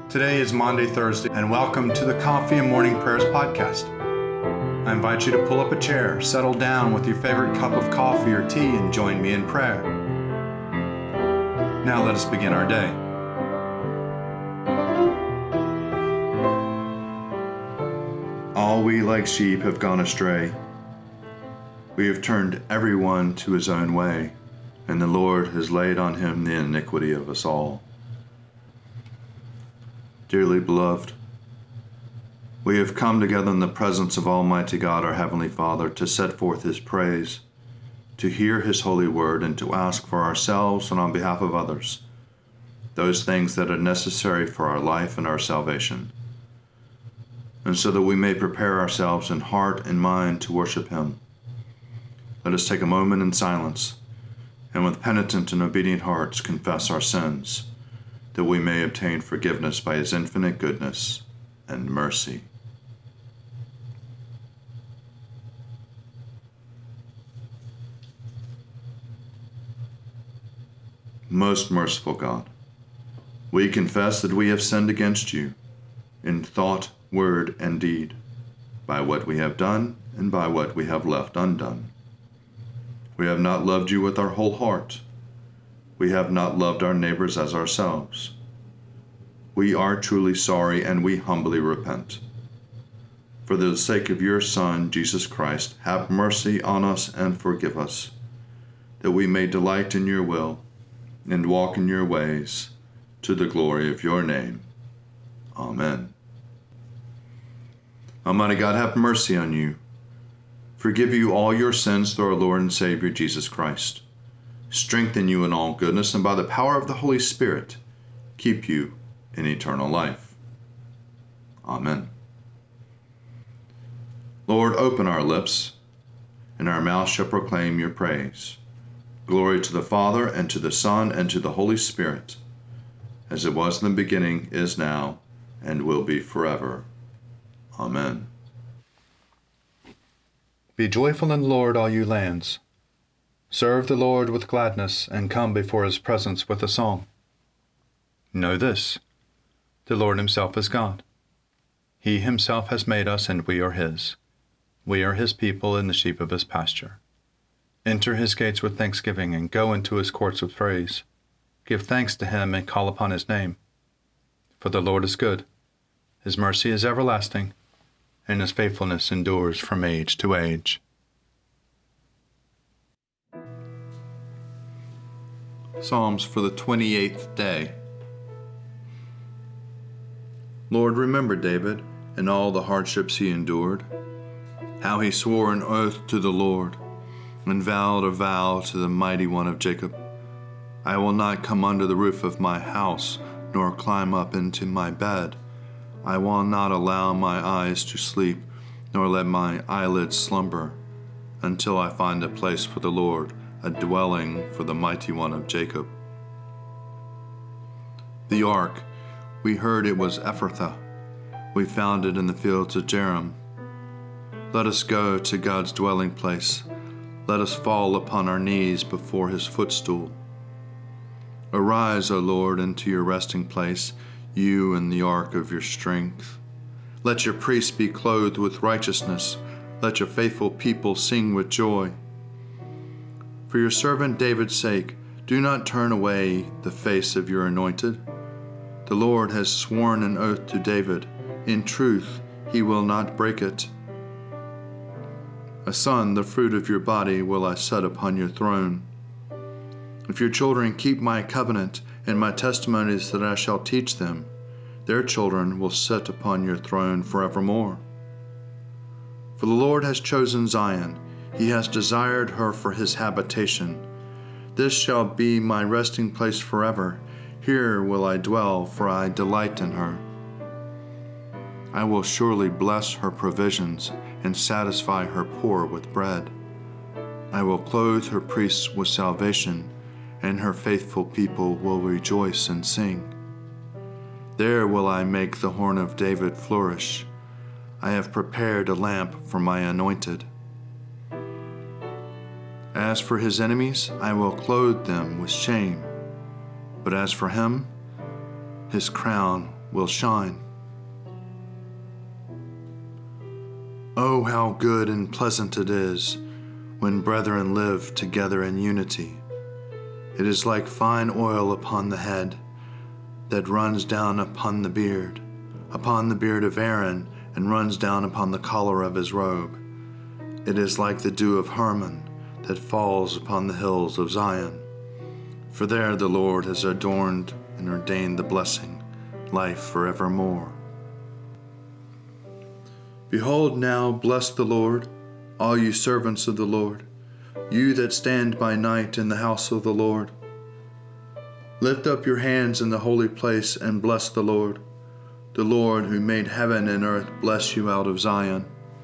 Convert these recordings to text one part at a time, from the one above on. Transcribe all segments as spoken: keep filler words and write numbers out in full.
Today is Maundy, Thursday, and welcome to the Coffee and Morning Prayers podcast. I invite you to pull up a chair, settle down with your favorite cup of coffee or tea, and join me in prayer. Now let us begin our day. All we like sheep have gone astray. We have turned everyone to his own way, and the Lord has laid on him the iniquity of us all. Dearly beloved, we have come together in the presence of Almighty God, our Heavenly Father, to set forth His praise, to hear His holy word, and to ask for ourselves and on behalf of others those things that are necessary for our life and our salvation, and so that we may prepare ourselves in heart and mind to worship Him. Let us take a moment in silence, and with penitent and obedient hearts confess our sins, that we may obtain forgiveness by His infinite goodness and mercy. Most merciful God, we confess that we have sinned against You in thought, word, and deed, by what we have done and by what we have left undone. We have not loved You with our whole heart. We have not loved our neighbors as ourselves. We are truly sorry, and we humbly repent. For the sake of Your Son, Jesus Christ, have mercy on us and forgive us, that we may delight in Your will and walk in Your ways, to the glory of Your name. Amen. Almighty God, have mercy on you, forgive you all your sins through our Lord and Savior Jesus Christ, strengthen you in all goodness, and by the power of the Holy Spirit, keep you in eternal life. Amen. Lord, open our lips, and our mouth shall proclaim Your praise. Glory to the Father, and to the Son, and to the Holy Spirit, as it was in the beginning, is now, and will be forever. Amen. Be joyful in the Lord, all you lands. Serve the Lord with gladness, and come before His presence with a song. Know this, the Lord Himself is God. He Himself has made us, and we are His. We are His people and the sheep of His pasture. Enter His gates with thanksgiving, and go into His courts with praise. Give thanks to Him, and call upon His name. For the Lord is good. His mercy is everlasting, and His faithfulness endures from age to age. Psalms for the twenty-eighth day. Lord, remember David and all the hardships he endured, how he swore an oath to the Lord and vowed a vow to the Mighty One of Jacob. I will not come under the roof of my house, nor climb up into my bed. I will not allow my eyes to sleep, nor let my eyelids slumber, until I find a place for the Lord, a dwelling for the Mighty One of Jacob. The ark, we heard it was Ephrathah. We found it in the fields of Jearim. Let us go to God's dwelling place. Let us fall upon our knees before His footstool. Arise, O Lord, into Your resting place, You in the ark of Your strength. Let Your priests be clothed with righteousness. Let Your faithful people sing with joy. For Your servant David's sake, do not turn away the face of Your anointed. The Lord has sworn an oath to David. In truth, He will not break it. A son, the fruit of Your body, will I set upon Your throne. If Your children keep My covenant and My testimonies that I shall teach them, their children will sit upon Your throne forevermore. For the Lord has chosen Zion. He has desired her for His habitation. This shall be My resting place forever. Here will I dwell, for I delight in her. I will surely bless her provisions and satisfy her poor with bread. I will clothe her priests with salvation, and her faithful people will rejoice and sing. There will I make the horn of David flourish. I have prepared a lamp for My anointed. As for his enemies, I will clothe them with shame. But as for him, his crown will shine. Oh, how good and pleasant it is when brethren live together in unity. It is like fine oil upon the head that runs down upon the beard, upon the beard of Aaron, and runs down upon the collar of his robe. It is like the dew of Hermon that falls upon the hills of Zion. For there the Lord has adorned and ordained the blessing, life forevermore. Behold now, bless the Lord, all you servants of the Lord, you that stand by night in the house of the Lord. Lift up your hands in the holy place and bless the Lord. The Lord who made heaven and earth bless you out of Zion.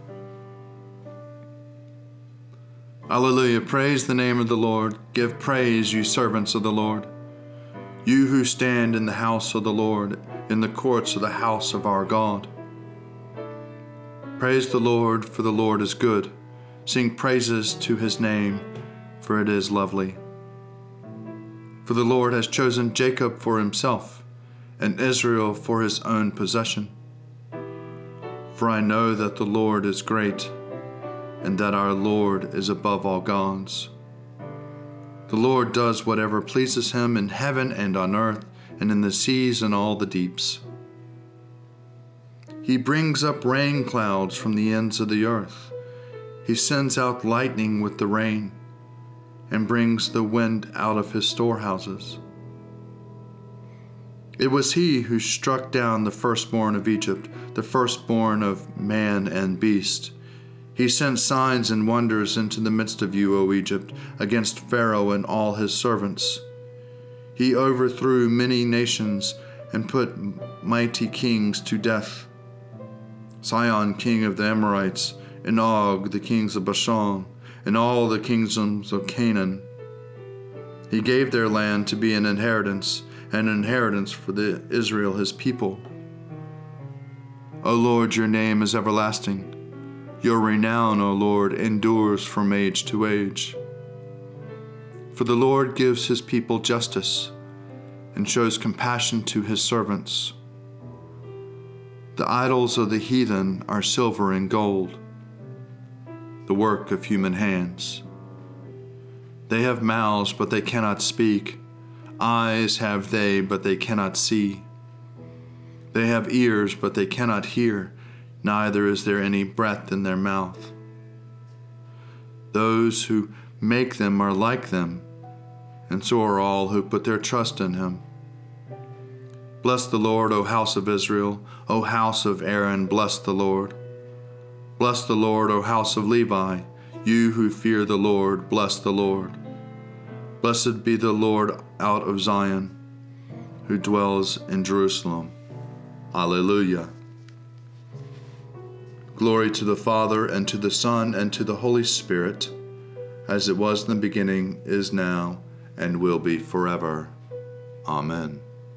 Alleluia, praise the name of the Lord. Give praise, you servants of the Lord. You who stand in the house of the Lord, in the courts of the house of our God. Praise the Lord, for the Lord is good. Sing praises to his name, for it is lovely. For the Lord has chosen Jacob for himself, and Israel for his own possession. For I know that the Lord is great, and that our Lord is above all gods. The Lord does whatever pleases him in heaven and on earth, and in the seas and all the deeps. He brings up rain clouds from the ends of the earth. He sends out lightning with the rain, and brings the wind out of his storehouses. It was he who struck down the firstborn of Egypt, the firstborn of man and beast. He sent signs and wonders into the midst of you, O Egypt, against Pharaoh and all his servants. He overthrew many nations and put mighty kings to death. Sihon, king of the Amorites, and Og, the kings of Bashan, and all the kingdoms of Canaan. He gave their land to be an inheritance, an inheritance for the Israel his people. O Lord, your name is everlasting. Your renown, O Lord, endures from age to age. For the Lord gives his people justice, and shows compassion to his servants. The idols of the heathen are silver and gold, the work of human hands. They have mouths, but they cannot speak. Eyes have they, but they cannot see. They have ears, but they cannot hear, neither is there any breath in their mouth. Those who make them are like them, and so are all who put their trust in him. Bless the Lord, O house of Israel, O house of Aaron, bless the Lord. Bless the Lord, O house of Levi, you who fear the Lord, bless the Lord. Blessed be the Lord out of Zion, who dwells in Jerusalem. Alleluia. Glory to the Father, and to the Son, and to the Holy Spirit, as it was in the beginning, is now, and will be forever. Amen.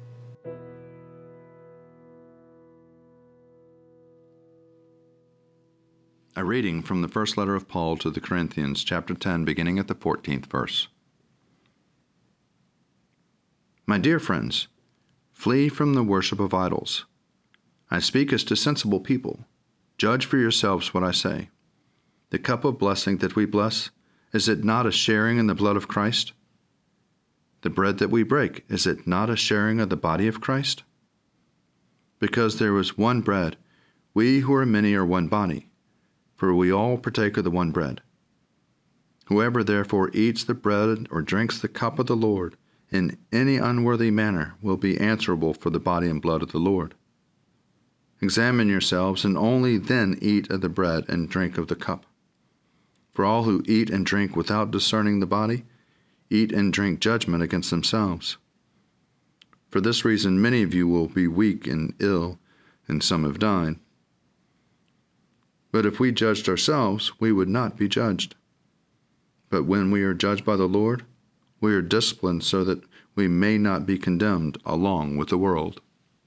A reading from the first letter of Paul to the Corinthians, chapter ten, beginning at the fourteenth verse. My dear friends, flee from the worship of idols. I speak as to sensible people. Judge for yourselves what I say. The cup of blessing that we bless, is it not a sharing in the blood of Christ? The bread that we break, is it not a sharing of the body of Christ? Because there was one bread, we who are many are one body, for we all partake of the one bread. Whoever therefore eats the bread or drinks the cup of the Lord in any unworthy manner will be answerable for the body and blood of the Lord. Examine yourselves, and only then eat of the bread and drink of the cup. For all who eat and drink without discerning the body, eat and drink judgment against themselves. For this reason many of you will be weak and ill, and some have died. But if we judged ourselves, we would not be judged. But when we are judged by the Lord, we are disciplined so that we may not be condemned along with the world.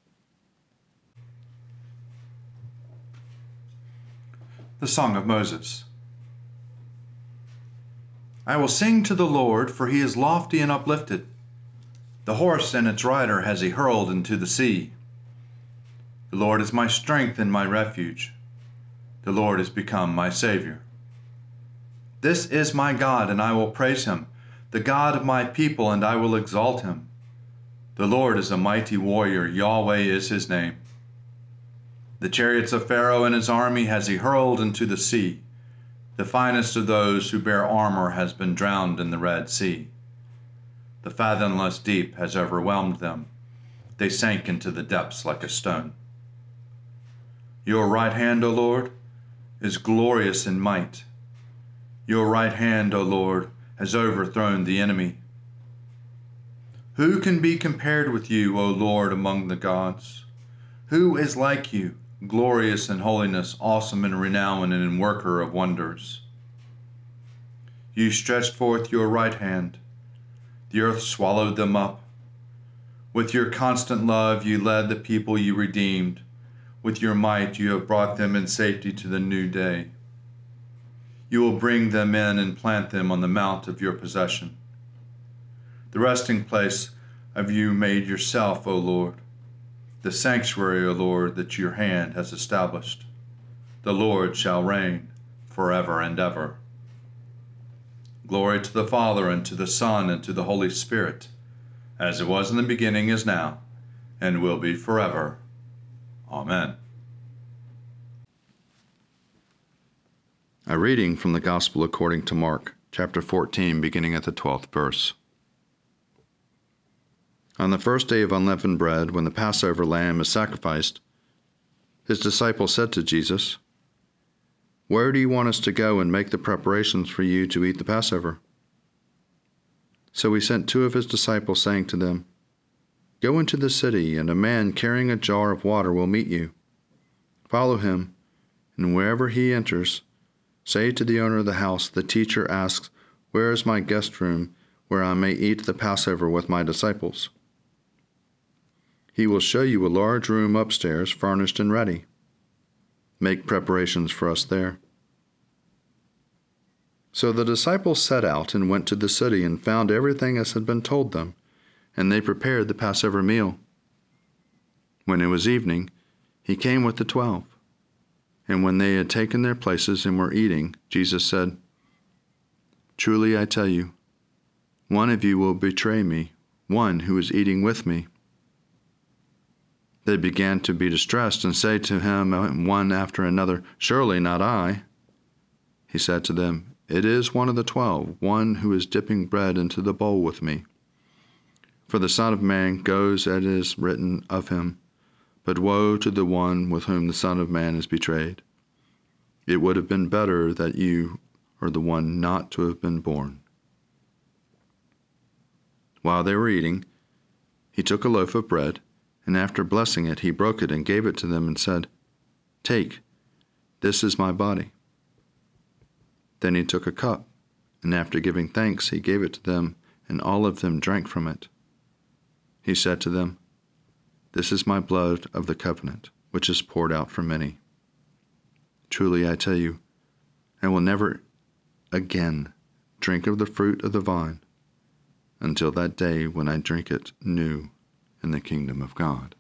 The Song of Moses. I will sing to the Lord, for he is lofty and uplifted. The horse and its rider has he hurled into the sea. The Lord is my strength and my refuge. The Lord has become my Savior. This is my God, and I will praise him, the God of my people, and I will exalt him. The Lord is a mighty warrior. Yahweh is his name. The chariots of Pharaoh and his army has he hurled into the sea. The finest of those who bear armor has been drowned in the Red Sea. The fathomless deep has overwhelmed them. They sank into the depths like a stone. Your right hand, O Lord, is glorious in might. Your right hand, O Lord, has overthrown the enemy. Who can be compared with you, O Lord, among the gods? Who is like you, glorious in holiness, awesome in renown, and in worker of wonders? You stretched forth your right hand. The earth swallowed them up. With your constant love you led the people you redeemed. With your might you have brought them in safety to the new day. You will bring them in and plant them on the mount of your possession. The resting place of you made yourself, O Lord, the sanctuary, O Lord, that your hand has established. The Lord shall reign forever and ever. Glory to the Father, and to the Son, and to the Holy Spirit, as it was in the beginning, is now, and will be forever. Amen. A reading from the Gospel according to Mark, chapter fourteen, beginning at the twelfth verse. On the first day of unleavened bread, when the Passover lamb is sacrificed, his disciples said to Jesus, "Where do you want us to go and make the preparations for you to eat the Passover?" So he sent two of his disciples, saying to them, "Go into the city, and a man carrying a jar of water will meet you. Follow him, and wherever he enters, say to the owner of the house, 'The teacher asks, where is my guest room, where I may eat the Passover with my disciples?' He will show you a large room upstairs, furnished and ready. Make preparations for us there." So the disciples set out and went to the city and found everything as had been told them, and they prepared the Passover meal. When it was evening, he came with the twelve. And when they had taken their places and were eating, Jesus said, "Truly I tell you, one of you will betray me, one who is eating with me." They began to be distressed and say to him one after another, "Surely not I." He said to them, "It is one of the twelve, one who is dipping bread into the bowl with me. For the Son of Man goes as it is written of him, but woe to the one with whom the Son of Man is betrayed. It would have been better that you are the one not to have been born." While they were eating, he took a loaf of bread, and after blessing it, he broke it and gave it to them and said, "Take, this is my body." Then he took a cup, and after giving thanks, he gave it to them, and all of them drank from it. He said to them, "This is my blood of the covenant, which is poured out for many. Truly I tell you, I will never again drink of the fruit of the vine until that day when I drink it new in the kingdom of God."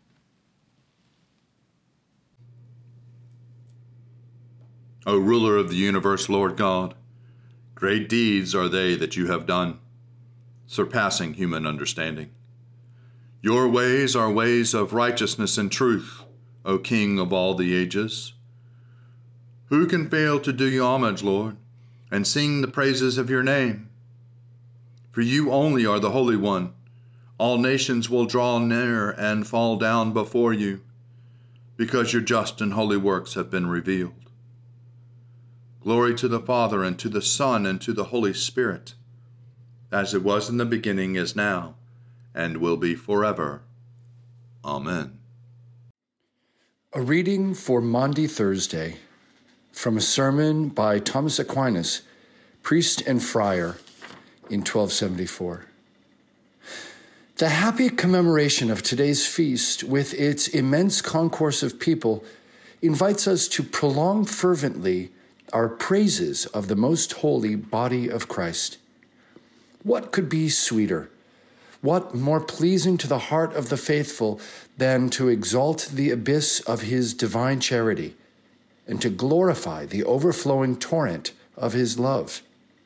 O ruler of the universe, Lord God, great deeds are they that you have done, surpassing human understanding. Your ways are ways of righteousness and truth, O King of all the ages. Who can fail to do you homage, Lord, and sing the praises of your name? For you only are the Holy One. All nations will draw near and fall down before you, because your just and holy works have been revealed. Glory to the Father, and to the Son, and to the Holy Spirit, as it was in the beginning, is now, and will be forever. Amen. A reading for Maundy Thursday from a sermon by Thomas Aquinas, priest and friar, in twelve seventy-four. The happy commemoration of today's feast, with its immense concourse of people, invites us to prolong fervently our praises of the most holy body of Christ. What could be sweeter? What more pleasing to the heart of the faithful than to exalt the abyss of his divine charity and to glorify the overflowing torrent of his love?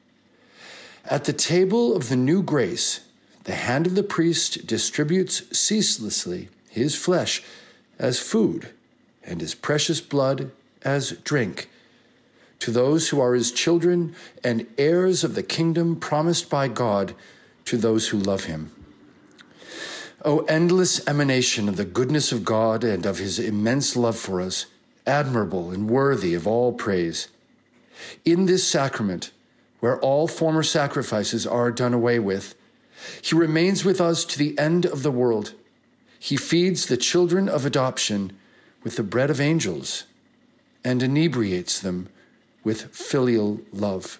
At the table of the new grace, the hand of the priest distributes ceaselessly his flesh as food and his precious blood as drink to those who are his children and heirs of the kingdom promised by God to those who love him. O endless emanation of the goodness of God and of his immense love for us, admirable and worthy of all praise. In this sacrament, where all former sacrifices are done away with, he remains with us to the end of the world. He feeds the children of adoption with the bread of angels and inebriates them with filial love.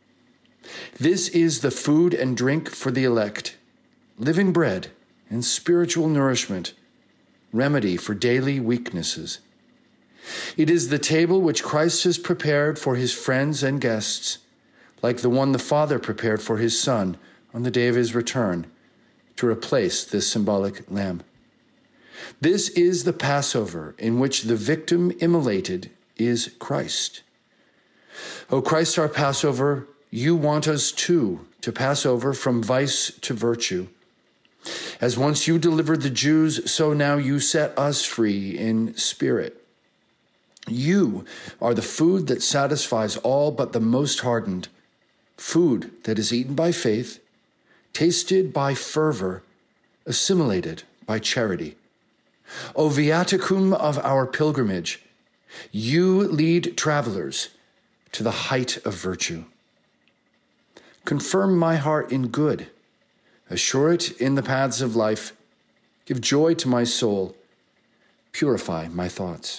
This is the food and drink for the elect, living bread and spiritual nourishment, remedy for daily weaknesses. It is the table which Christ has prepared for his friends and guests, like the one the Father prepared for his Son on the day of his return, to replace this symbolic lamb. This is the Passover in which the victim immolated is Christ. O Christ, our Passover, you want us too to pass over from vice to virtue. As once you delivered the Jews, so now you set us free in spirit. You are the food that satisfies all but the most hardened, food that is eaten by faith, tasted by fervor, assimilated by charity. O viaticum of our pilgrimage, you lead travelers to the height of virtue. Confirm my heart in good, assure it in the paths of life, give joy to my soul, purify my thoughts.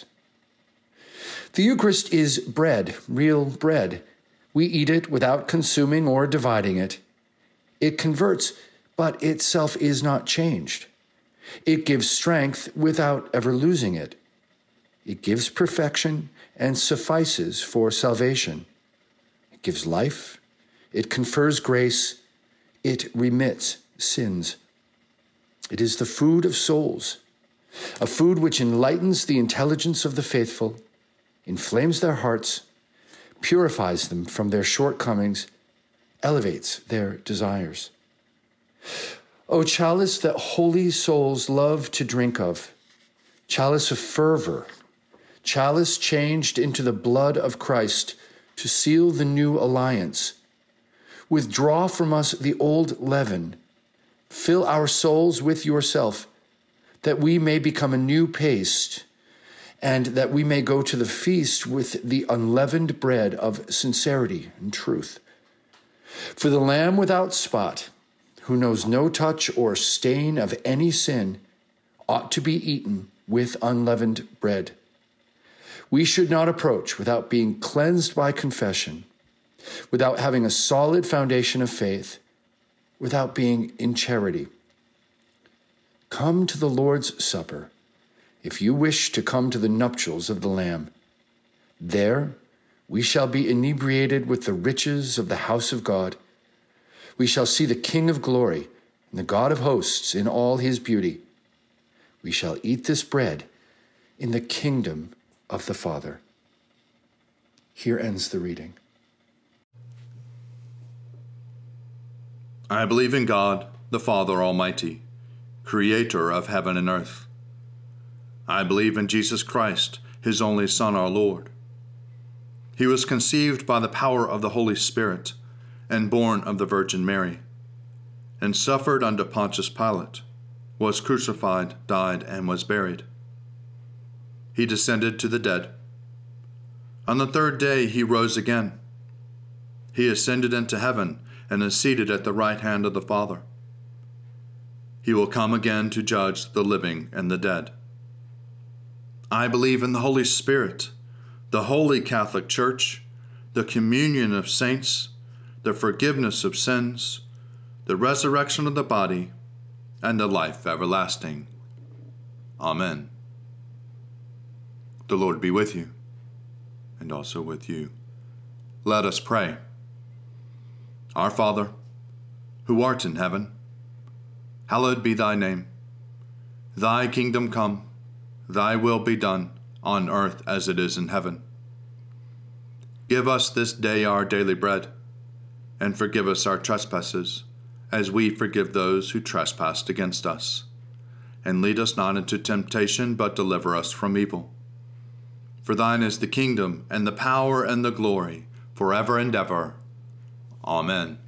The Eucharist is bread, real bread. We eat it without consuming or dividing it. It converts, but itself is not changed. It gives strength without ever losing it. It gives perfection and suffices for salvation. It gives life. It confers grace. It remits sins. It is the food of souls, a food which enlightens the intelligence of the faithful, inflames their hearts, purifies them from their shortcomings, elevates their desires. O chalice that holy souls love to drink of, chalice of fervor, chalice changed into the blood of Christ to seal the new alliance. Withdraw from us the old leaven. Fill our souls with yourself, that we may become a new paste, and that we may go to the feast with the unleavened bread of sincerity and truth. For the Lamb without spot, who knows no touch or stain of any sin, ought to be eaten with unleavened bread. We should not approach without being cleansed by confession, without having a solid foundation of faith, without being in charity. Come to the Lord's Supper, if you wish to come to the nuptials of the Lamb. There we shall be inebriated with the riches of the house of God. We shall see the King of glory and the God of hosts in all his beauty. We shall eat this bread in the kingdom of the Father. Here ends the reading. I believe in God, the Father Almighty, creator of heaven and earth. I believe in Jesus Christ, his only Son, our Lord. He was conceived by the power of the Holy Spirit and born of the Virgin Mary, and suffered under Pontius Pilate, was crucified, died, and was buried. He descended to the dead. On the third day he rose again. He ascended into heaven and is seated at the right hand of the Father. He will come again to judge the living and the dead. I believe in the Holy Spirit, the Holy Catholic Church, the communion of saints, the forgiveness of sins, the resurrection of the body, and the life everlasting. Amen. The Lord be with you, and also with you. Let us pray. Our Father, who art in heaven, hallowed be thy name. Thy kingdom come, thy will be done, on earth as it is in heaven. Give us this day our daily bread, and forgive us our trespasses, as we forgive those who trespass against us. And lead us not into temptation, but deliver us from evil. For thine is the kingdom, and the power, and the glory, forever and ever. Amen.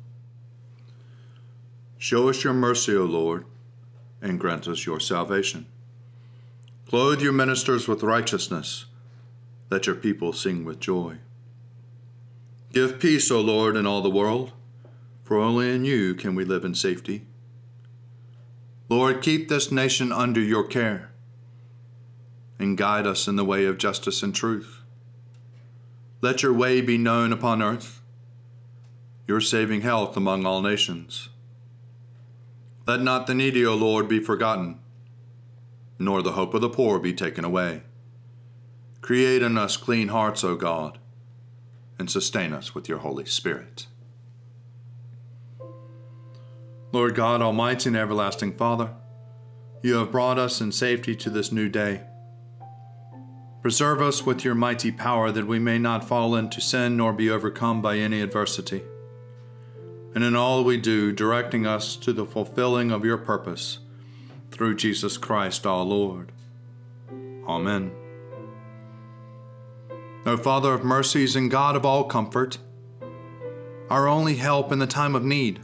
Show us your mercy, O Lord, and grant us your salvation. Clothe your ministers with righteousness. Let your people sing with joy. Give peace, O Lord, in all the world, for only in you can we live in safety. Lord, keep this nation under your care, and guide us in the way of justice and truth. Let your way be known upon earth, your saving health among all nations. Let not the needy, O Lord, be forgotten, nor the hope of the poor be taken away. Create in us clean hearts, O God, and sustain us with your Holy Spirit. Lord God, almighty and everlasting Father, you have brought us in safety to this new day. Preserve us with your mighty power that we may not fall into sin nor be overcome by any adversity. And in all we do, directing us to the fulfilling of your purpose, through Jesus Christ our Lord. Amen. O Father of mercies and God of all comfort, our only help in the time of need,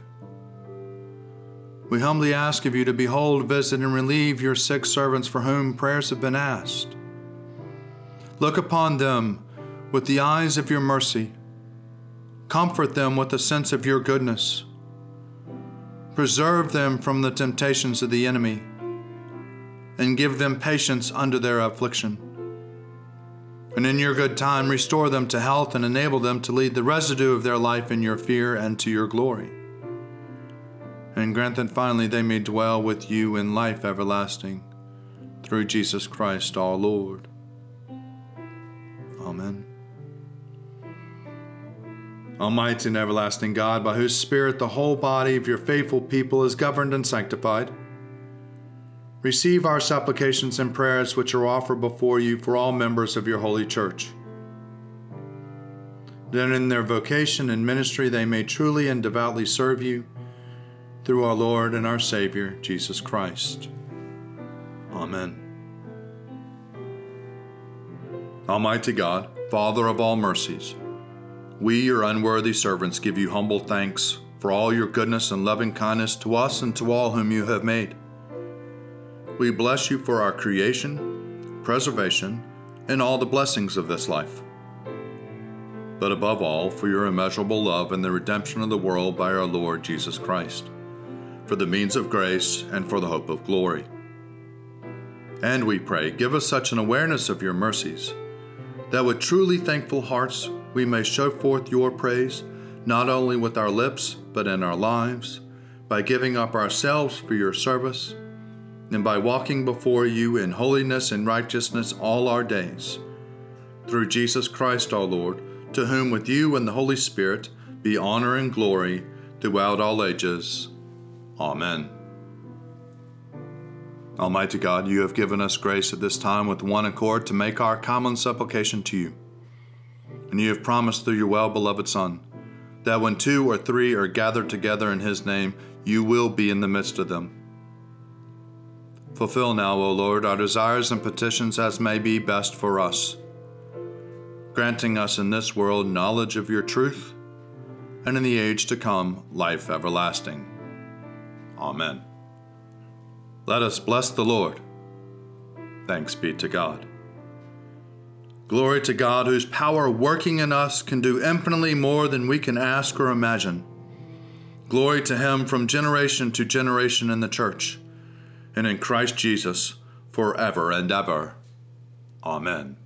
we humbly ask of you to behold, visit, and relieve your sick servants for whom prayers have been asked. Look upon them with the eyes of your mercy. Comfort them with a sense of your goodness. Preserve them from the temptations of the enemy, and give them patience under their affliction. And in your good time, restore them to health and enable them to lead the residue of their life in your fear and to your glory. And grant that finally they may dwell with you in life everlasting, through Jesus Christ our Lord. Amen. Almighty and everlasting God, by whose Spirit the whole body of your faithful people is governed and sanctified, receive our supplications and prayers which are offered before you for all members of your holy church, that in their vocation and ministry they may truly and devoutly serve you, through our Lord and our Savior, Jesus Christ. Amen. Almighty God, Father of all mercies, we, your unworthy servants, give you humble thanks for all your goodness and loving kindness to us and to all whom you have made. We bless you for our creation, preservation, and all the blessings of this life, but above all, for your immeasurable love and the redemption of the world by our Lord Jesus Christ, for the means of grace and for the hope of glory. And we pray, give us such an awareness of your mercies, that with truly thankful hearts we may show forth your praise, not only with our lips, but in our lives, by giving up ourselves for your service, and by walking before you in holiness and righteousness all our days. Through Jesus Christ our Lord, to whom with you and the Holy Spirit be honor and glory throughout all ages. Amen. Almighty God, you have given us grace at this time with one accord to make our common supplication to you. And you have promised through your well-beloved Son, that when two or three are gathered together in his name, you will be in the midst of them. Fulfill now, O Lord, our desires and petitions as may be best for us, granting us in this world knowledge of your truth, and in the age to come, life everlasting. Amen. Let us bless the Lord. Thanks be to God. Glory to God, whose power working in us can do infinitely more than we can ask or imagine. Glory to him from generation to generation in the church, and in Christ Jesus forever and ever. Amen.